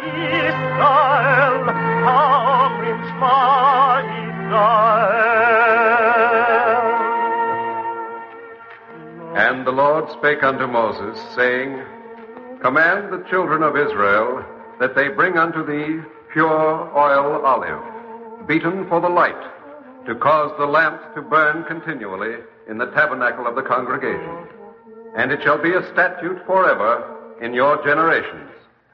Israel, komm in Schma Israel. And the Lord spake unto Moses, saying, Command the children of Israel that they bring unto thee pure oil olive, beaten for the light, to cause the lamps to burn continually in the tabernacle of the congregation. And it shall be a statute forever in your generations.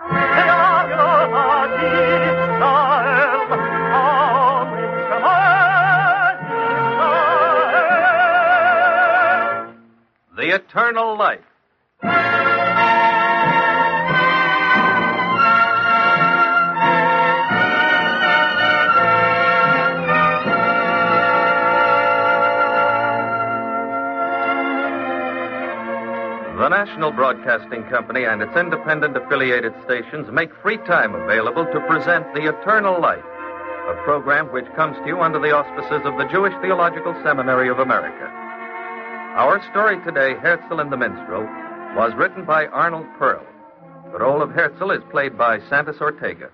The eternal life. The National Broadcasting Company and its independent affiliated stations make free time available to present The Eternal Life, a program which comes to you under the auspices of the Jewish Theological Seminary of America. Our story today, Herzl and the Minstrel, was written by Arnold Pearl. The role of Herzl is played by Santos Ortega.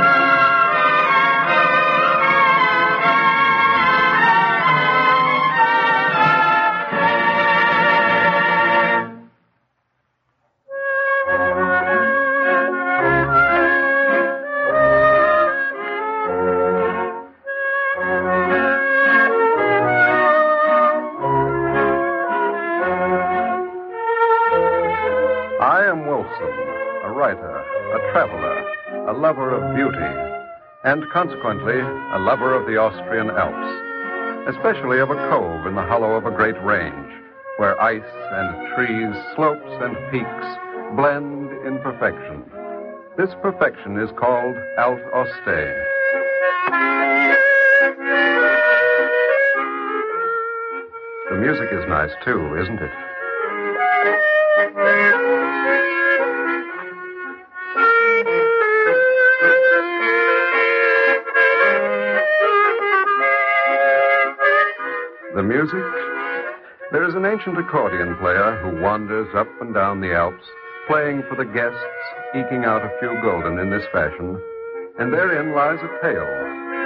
A lover of beauty, and consequently a lover of the Austrian Alps, especially of a cove in the hollow of a great range, where ice and trees, slopes and peaks blend in perfection. This perfection is called Alt Auste. The music is nice, too, isn't it? The music? There is an ancient accordion player who wanders up and down the Alps, playing for the guests, eking out a few gulden in this fashion, and therein lies a tale.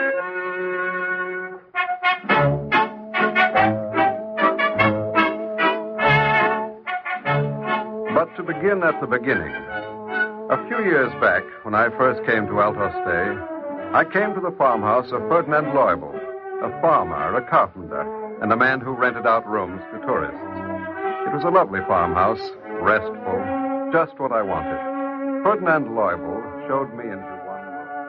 But to begin at the beginning, a few years back, when I first came to Alt Auste, I came to the farmhouse of Ferdinand Leubel, a farmer, a carpenter, and a man who rented out rooms to tourists. It was a lovely farmhouse, restful, just what I wanted. Ferdinand Leubel showed me into one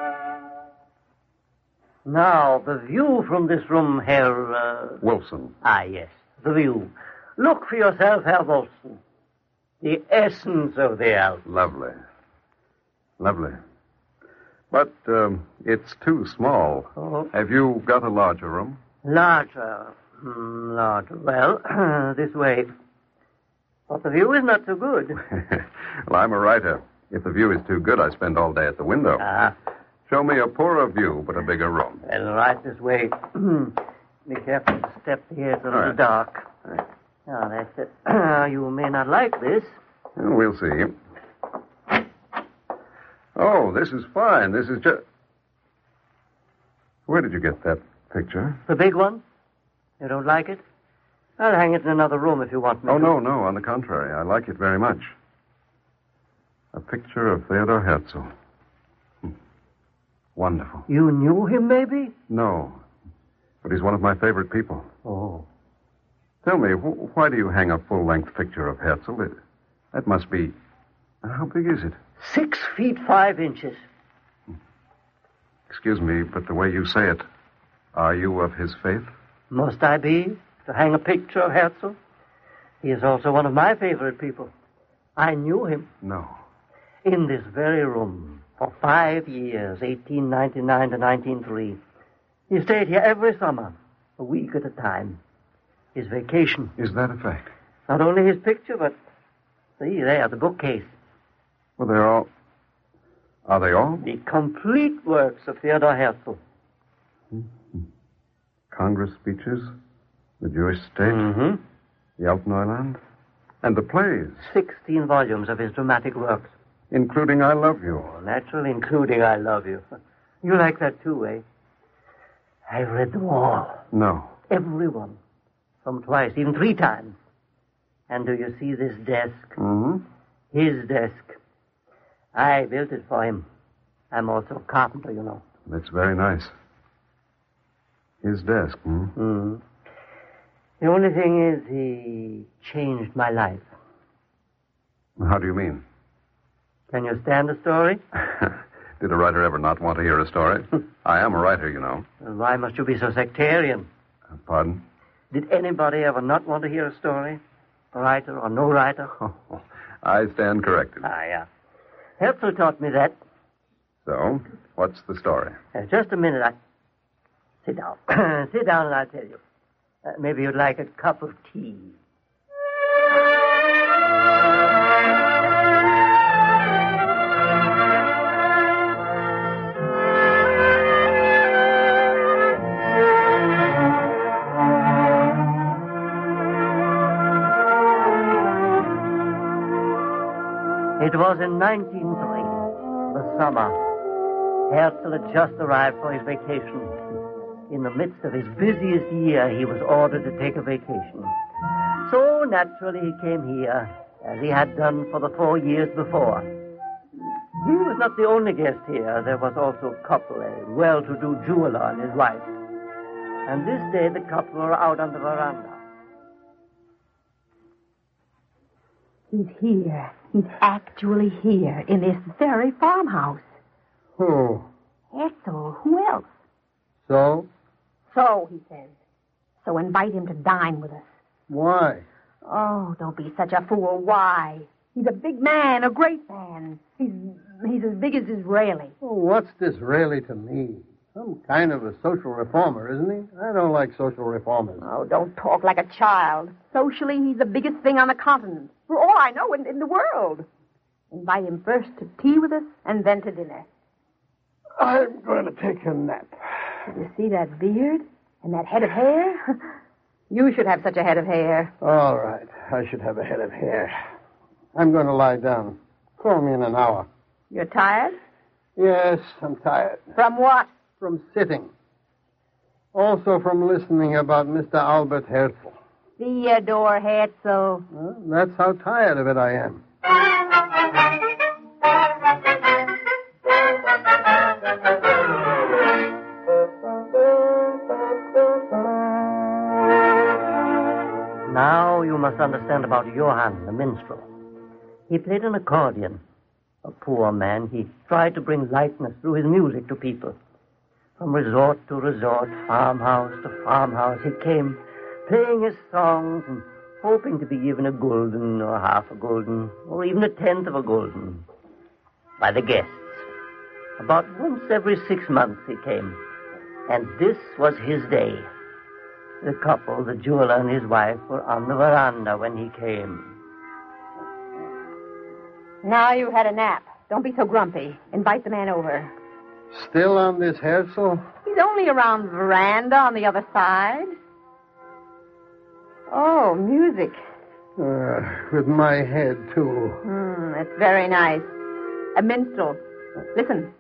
room. Now, the view from this room, Herr... Wilson. Ah, yes, the view. Look for yourself, Herr Wilson. The essence of the Alps. Lovely. Lovely. But it's too small. Oh. Have you got a larger room? Larger. Larger. Well, this way. But the view is not so good. Well, I'm a writer. If the view is too good, I spend all day at the window. Ah. Show me a poorer view, but a bigger room. Well, right this way. Be careful to step here. It's a little dark. Right. Now, that's it. You may not like this. Well, we'll see. Oh, this is fine. This is just... Where did you get that picture? The big one? You don't like it? I'll hang it in another room if you want me to. Oh, no. On the contrary. I like it very much. A picture of Theodor Herzl. Wonderful. You knew him, maybe? No. But he's one of my favorite people. Oh. Tell me, why do you hang a full-length picture of Herzl? That must be... How big is it? 6 feet 5 inches. Excuse me, but the way you say it, are you of his faith? Must I be, to hang a picture of Herzl? He is also one of my favorite people. I knew him. No. In this very room, for 5 years, 1899 to 1903. He stayed here every summer, a week at a time. His vacation. Is that a fact? Not only his picture, but, see there, the bookcase. Well, they're all... Are they all? The complete works of Theodor Herzl. Mm-hmm. Congress speeches, the Jewish state, the Alpneuland, and the plays. 16 volumes of his dramatic works. Including I love you. Oh, naturally, including I love you. You like that too, eh? I've read them all. No. Every one. Some twice, even 3 times. And do you see this desk? Mm-hmm. His desk. I built it for him. I'm also a carpenter, you know. That's very nice. His desk, hmm? Mm-hmm. The only thing is he changed my life. How do you mean? Can you stand a story? Did a writer ever not want to hear a story? I am a writer, you know. Well, why must you be so sectarian? Pardon? Did anybody ever not want to hear a story? A writer or no writer? I stand corrected. Ah, yeah. Herzl taught me that. So, what's the story? Just a minute. Sit down. Sit down and I'll tell you. Maybe you'd like a cup of tea. It was in 1903, the summer. Herzl had just arrived for his vacation. In the midst of his busiest year, he was ordered to take a vacation. So, naturally, he came here, as he had done for the 4 years before. He was not the only guest here. There was also a couple, a well-to-do jeweler and his wife. And this day, the couple were out on the veranda. He's here. He's actually here in this very farmhouse. Who? Edsel. Who else? So? So, he says. So invite him to dine with us. Why? Oh, don't be such a fool. Why? He's a big man, a great man. He's as big as Disraeli. Oh, what's Disraeli to me? Some kind of a social reformer, isn't he? I don't like social reformers. Oh, don't talk like a child. Socially, he's the biggest thing on the continent. For all I know, in the world. Invite him first to tea with us, and then to dinner. I'm going to take a nap. Did you see that beard? And that head of hair? You should have such a head of hair. All right. I should have a head of hair. I'm going to lie down. Call me in an hour. You're tired? Yes, I'm tired. From what? From sitting. Also from listening about Mr. Albert Herzl. Theodore Herzl. Well, that's how tired of it I am. Now you must understand about Johann, the minstrel. He played an accordion. A poor man, he tried to bring lightness through his music to people. From resort to resort, farmhouse to farmhouse, he came, playing his songs and hoping to be given a gulden or half a gulden or even a tenth of a gulden by the guests. About once every 6 months he came, and this was his day. The couple, the jeweler and his wife, were on the veranda when he came. Now you've had a nap. Don't be so grumpy. Invite the man over. Still on this Herzl? He's only around the veranda on the other side. Oh, music. With my head, too. That's very nice. A minstrel. Listen.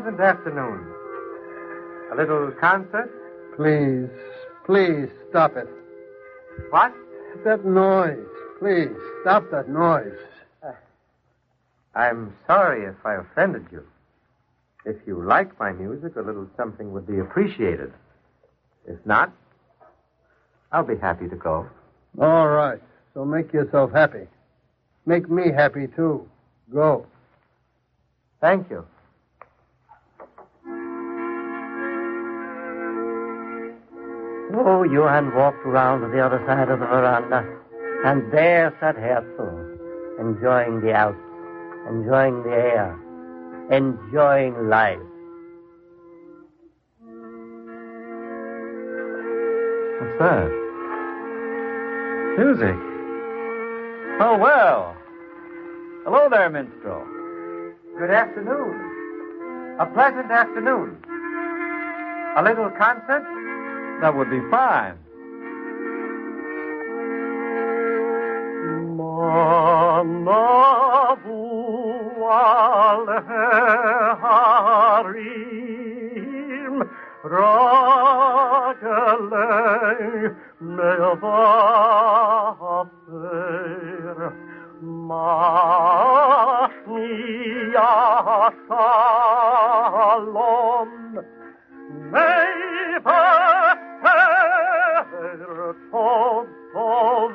pleasant afternoon. A little concert? Please, stop it. What? That noise. Please, stop that noise. I'm sorry if I offended you. If you like my music, a little something would be appreciated. If not, I'll be happy to go. All right. So make yourself happy. Make me happy, too. Go. Thank you. Oh, Johann walked around to the other side of the veranda, and there sat Herzl, enjoying the Alps, enjoying the air, enjoying life. What's that? Music. Oh, well. Hello there, minstrel. Good afternoon. A pleasant afternoon. A little concert? That would be fine. Manavu al-Harim Ragale Mevafer Mashmiya Shalom Mevafer Tov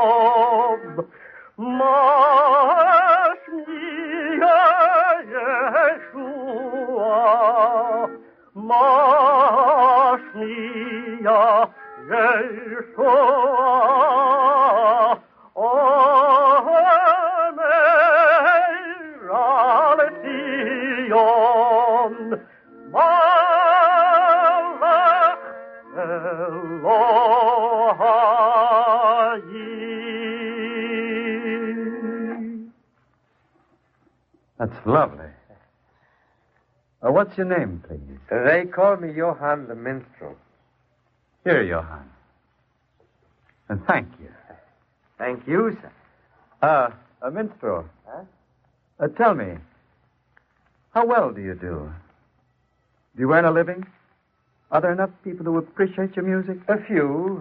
Mashmiya Yeshua Mashmiya Yeshua Omer al Zion Malach Elohim. That's lovely. What's your name, please? They call me Johann the Minstrel. Here, Johann. And thank you. Thank you, sir. A minstrel. Huh? Tell me, how well do you do? Do you earn a living? Are there enough people who appreciate your music? A few.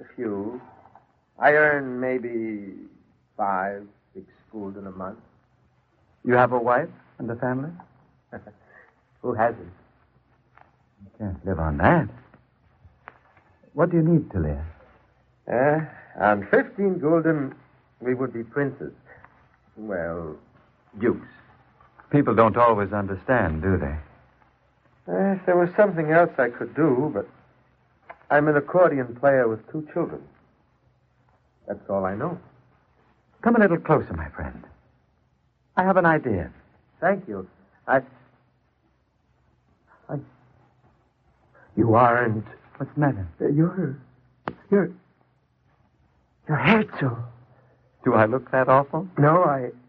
I earn maybe 5, 6 gulden a month. You have a wife and a family? Who hasn't? You can't live on that. What do you need to live? On 15 gulden, we would be princes. Well, dukes. People don't always understand, do they? If there was something else I could do, but I'm an accordion player with 2 children. That's all I know. Come a little closer, my friend. I have an idea. Thank you. You aren't... What's the matter? You're Herzl. Do I look that awful? No,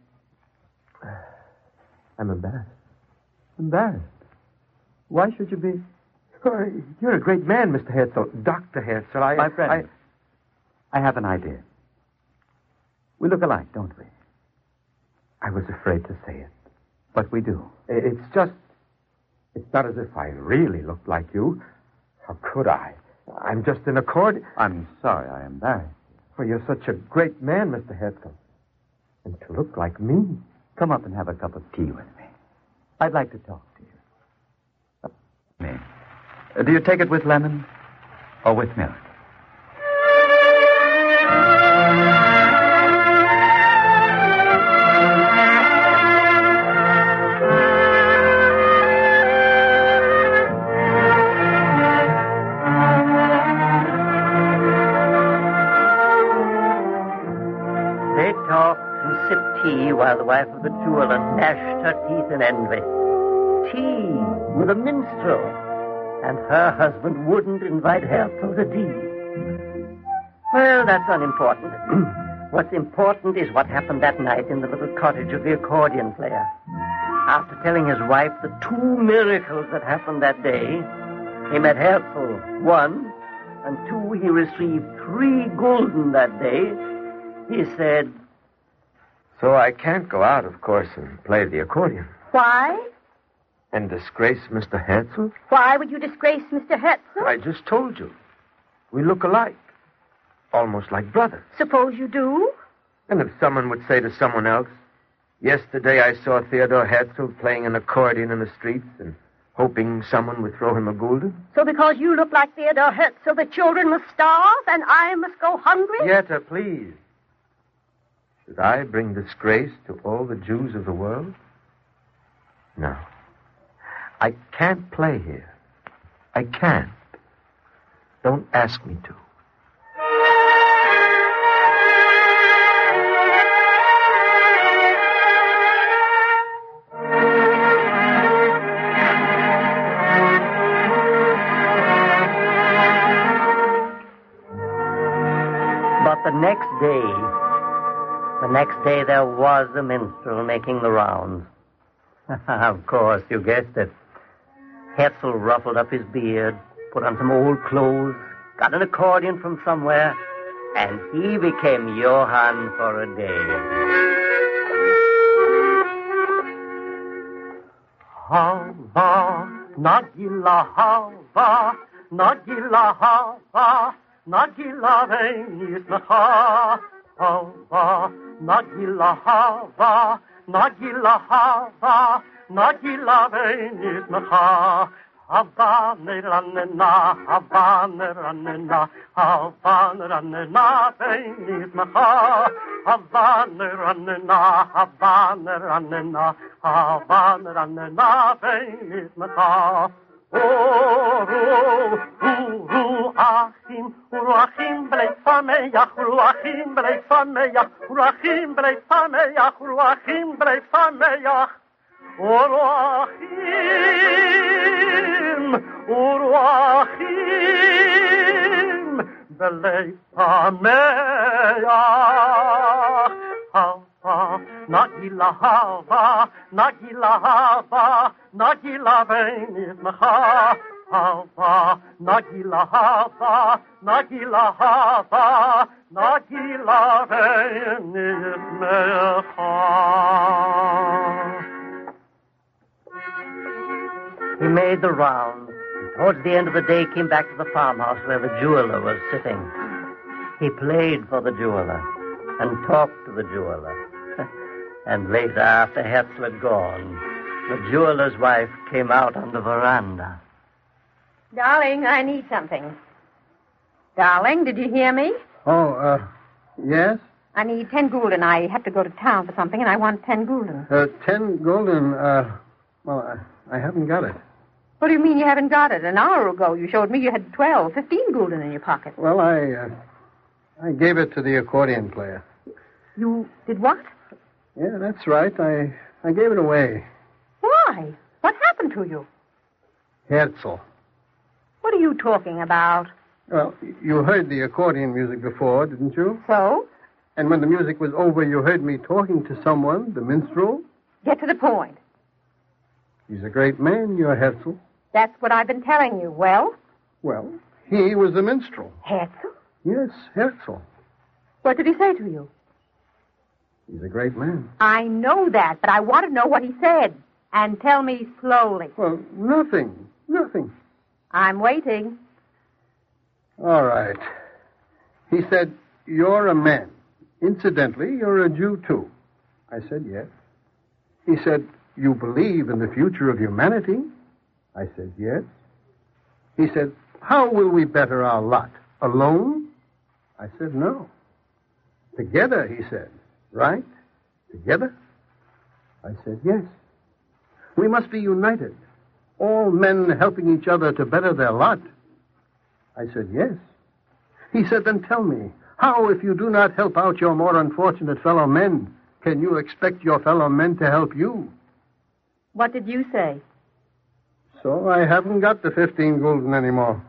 I'm embarrassed. Embarrassed? Why should you be? Oh, you're a great man, Mr. Herzl. Dr. Herzl. My friend, I have an idea. We look alike, don't we? I was afraid to say it. But we do. It's not as if I really look like you. How could I? I'm just an accordion. I'm sorry I embarrassed you. Well, you're such a great man, Mr. Herzl. And to look like me. Come up and have a cup of tea with me. I'd like to talk to you. Do you take it with lemon or with milk? They talked and sipped tea while the wife of the jeweler gnashed her teeth in envy. Tea with a minstrel, and her husband wouldn't invite Herzl to tea. Well, that's unimportant. What's important is what happened that night in the little cottage of the accordion player. After telling his wife the 2 miracles that happened that day, he met Herzl, 1, and 2, he received 3 gulden that day. He said, So I can't go out, of course, and play the accordion. Why? And disgrace Mr. Hetzel? Why would you disgrace Mr. Hetzel? I just told you. We look alike. Almost like brothers. Suppose you do? And if someone would say to someone else, yesterday I saw Theodore Hetzel playing an accordion in the streets and hoping someone would throw him a gulden. So because you look like Theodore Hetzel, the children must starve and I must go hungry? Yetta, please. Should I bring disgrace to all the Jews of the world? No. I can't play here. I can't. Don't ask me to. But the next day there was a minstrel making the rounds. Of course, you guessed it. Hetzel ruffled up his beard, put on some old clothes, got an accordion from somewhere, and he became Johann for a day. Hava, Nagila Hava, Nagila Hava, Nagila Venis Naha, Hava, Nagila Hava, Nagila Hava, Nagila Venis Naha. Havana ranena, Havana ranena, Havana ranena, Venis Naha. Havana ranena, Havana ranena, Havana ranena, Venis Naha. Achim, blei Sameach, Achim, blei Sameach, Achim, blei Sameach, Achim, blei Sameach. Uruachim, blei Sameach. Hava, Nagila Hava, Nagila Hava, Nagila Venis Naha. Hava, Nagila Hava, Nagila Hava, Nagila Venis Naha. He made the rounds, and towards the end of the day came back to the farmhouse where the jeweler was sitting. He played for the jeweler and talked to the jeweler. And later, after Hetzel had gone, the jeweler's wife came out on the veranda. Darling, I need something. Darling, did you hear me? Oh, yes? I need 10 gulden. I have to go to town for something, and I want 10 gulden. 10 gulden, well, I haven't got it. What do you mean you haven't got it? An hour ago you showed me you had 12, 15 gulden in your pocket. Well, I gave it to the accordion player. You did what? Yeah, that's right. I gave it away. Why? What happened to you? Hetzel. What are you talking about? Well, you heard the accordion music before, didn't you? So? And when the music was over, you heard me talking to someone, the minstrel? Get to the point. He's a great man, your Hetzel. That's what I've been telling you. Well? Well, he was the minstrel. Hetzel? Yes, Hetzel. What did he say to you? He's a great man. I know that, but I want to know what he said. And tell me slowly. Well, nothing. I'm waiting. All right. He said, you're a man. Incidentally, you're a Jew, too. I said, yes. He said, you believe in the future of humanity? I said, yes. He said, how will we better our lot? Alone? I said, no. Together, he said. Right? Together? I said, yes. We must be united. All men helping each other to better their lot. I said, yes. He said, then tell me, how, if you do not help out your more unfortunate fellow men, can you expect your fellow men to help you? What did you say? So I haven't got the 15 gulden anymore.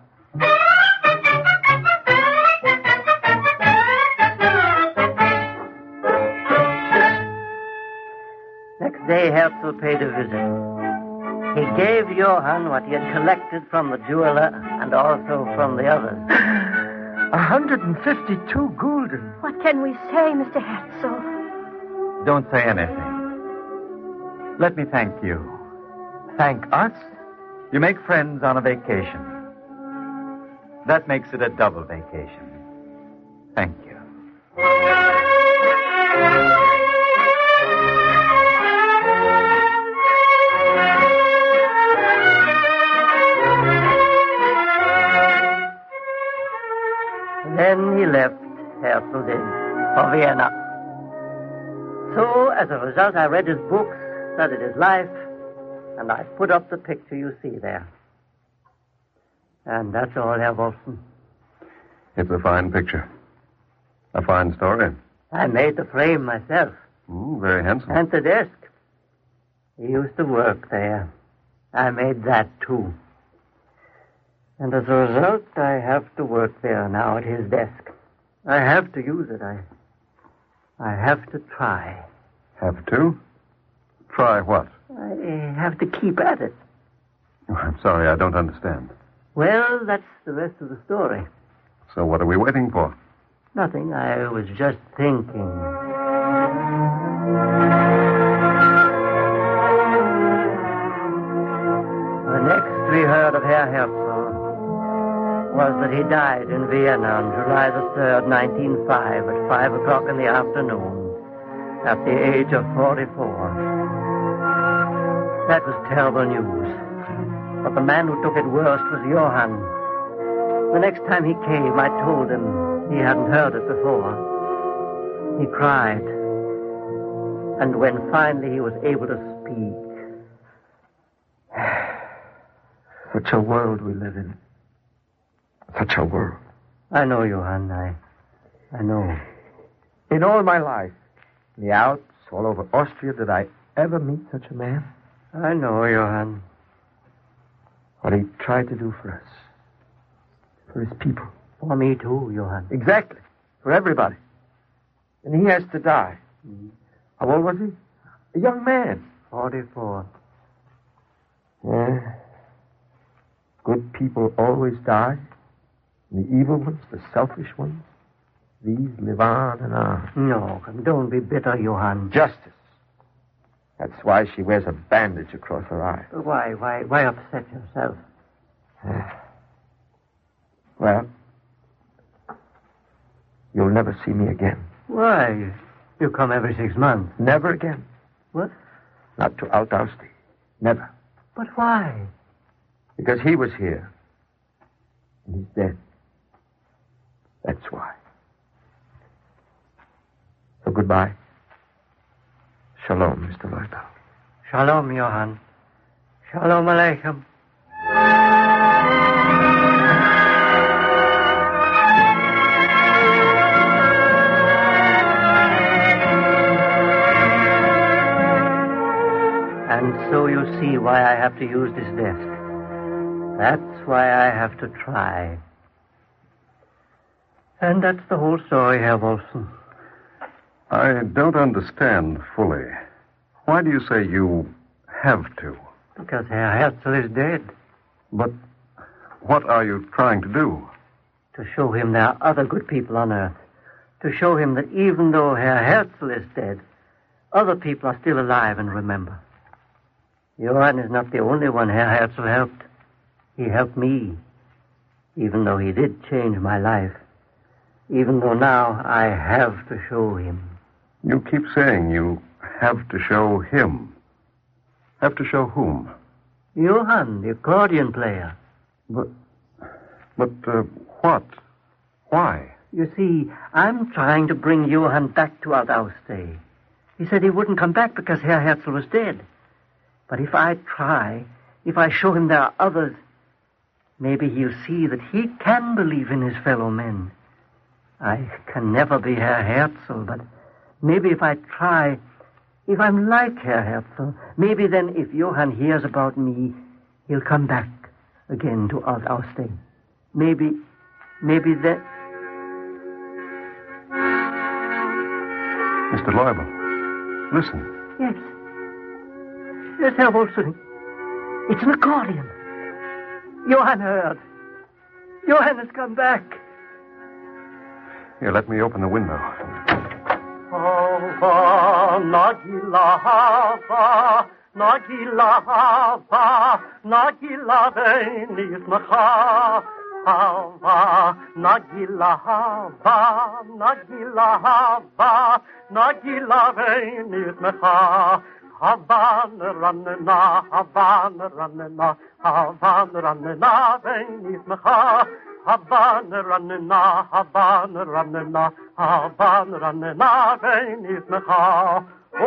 Next day, Hetzel paid a visit. He gave Johann what he had collected from the jeweler and also from the others. 152 gulden. What can we say, Mr. Hetzel? Don't say anything. Let me thank you. thank us, you make friends on a vacation. That makes it a double vacation. Thank you. Then he left Herzl did for Vienna. So, as a result, I read his books, studied his life, and I put up the picture you see there. And that's all, Herr Wolfson. It's a fine picture. A fine story. I made the frame myself. Very handsome. And the desk. He used to work there. I made that, too. And as a result, I have to work there now at his desk. I have to use it. I have to try. Have to? Try what? I have to keep at it. Oh, I'm sorry, I don't understand. Well, that's the rest of the story. So what are we waiting for? Nothing. I was just thinking. The next we heard of Herr Herzl was that he died in Vienna on July the 3rd, 1905, at 5 o'clock in the afternoon, at the age of 44. That was terrible news. But the man who took it worst was Johann. The next time he came, I told him he hadn't heard it before. He cried. And when finally he was able to speak... Such a world we live in. Such a world. I know, Johann. I know. In all my life, in the Alps, all over Austria, did I ever meet such a man? I know, Johann. What he tried to do for us. For his people. For me, too, Johann. Exactly. For everybody. And he has to die. How old was he? A young man. 44. Yeah. Good people always die. And the evil ones, the selfish ones, these live on and on. No, don't be bitter, Johann. Justice. That's why she wears a bandage across her eye. Why upset yourself? Well, you'll never see me again. Why? You come every 6 months. Never again. What? Not to Altausti. Never. But why? Because he was here. And he's dead. That's why. So goodbye. Shalom, Mr. Leutau. Shalom, Johann. Shalom Aleichem. And so you see why I have to use this desk. That's why I have to try. And that's the whole story, Herr Wolfson. I don't understand fully. Why do you say you have to? Because Herr Herzl is dead. But what are you trying to do? To show him there are other good people on earth. To show him that even though Herr Herzl is dead, other people are still alive and remember. Johann is not the only one Herr Herzl helped. He helped me, even though he did change my life. Even though now I have to show him. You keep saying you have to show him. Have to show whom? Johann, the accordion player. But what? Why? You see, I'm trying to bring Johann back to Altauste. He said he wouldn't come back because Herr Herzl was dead. But if I try, if I show him there are others, maybe he'll see that he can believe in his fellow men. I can never be Herr Herzl, but maybe if I try, if I'm like Herr Herzl, maybe then if Johann hears about me, he'll come back again to Altauste. Maybe that... Mr. Leubel, listen. Yes. Yes, Herr Wolfson. It's an accordion. Johann heard. Johann has come back. Here, let me open the window. Hava nagila hava Nagila hava, Nagila venis mecha. Hava, Nagila hava, Nagila hava, Nagila venis mecha. Havan ranna, Havan ranna, Havan ranna, venis mecha. Havan ranna, Havan ranna, Havan ranna, venis mecha.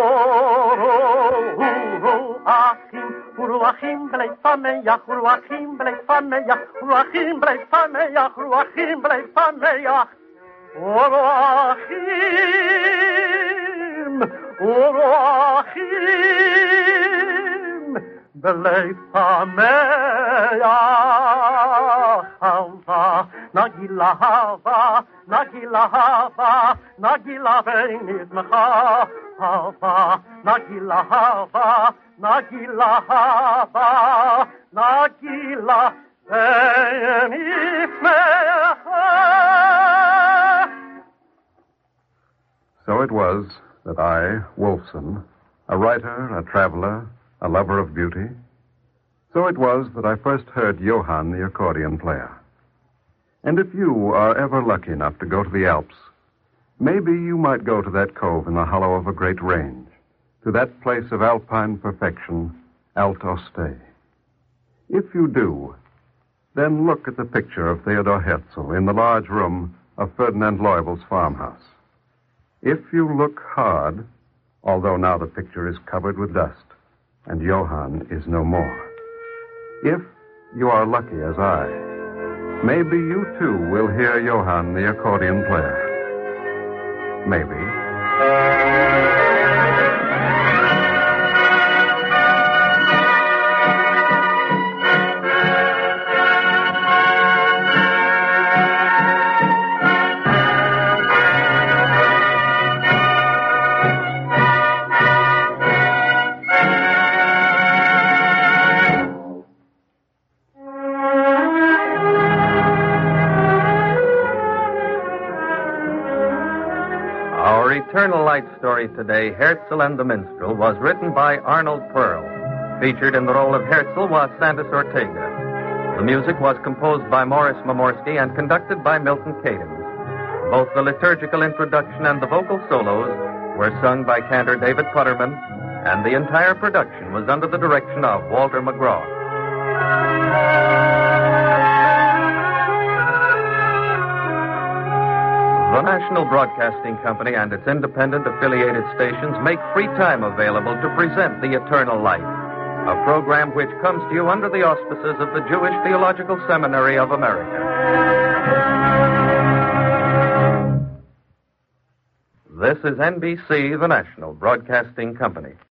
Achim, Uruachim, blei fameach, Uruachim, blei fameach, Uruachim, blei fameach, Uruachim, blei fameach. Uruachim, Uruachim, blei fameach. Hava, Nagila hava, Nagila hava, Nagila venis mecha. Hava, Nagila hava, Nagila hava, Nagila venis mecha. So it was that I, Wolfson, a writer, a traveler, a lover of beauty, so it was that I first heard Johann the accordion player. And if you are ever lucky enough to go to the Alps, maybe you might go to that cove in the hollow of a great range, to that place of alpine perfection, Alt-Ostei. If you do, then look at the picture of Theodor Herzl in the large room of Ferdinand Loibel's farmhouse. If you look hard, although now the picture is covered with dust, and Johann is no more. If you are lucky as I, maybe you too will hear Johann the accordion player. Maybe. Eternal Light story today, Herzl and the Minstrel, was written by Arnold Pearl. Featured in the role of Herzl was Santos Ortega. The music was composed by Morris Momorsky and conducted by Milton Cadens. Both the liturgical introduction and the vocal solos were sung by cantor David Putterman, and the entire production was under the direction of Walter McGraw. The National Broadcasting Company and its independent affiliated stations make free time available to present The Eternal Light, a program which comes to you under the auspices of the Jewish Theological Seminary of America. This is NBC, the National Broadcasting Company.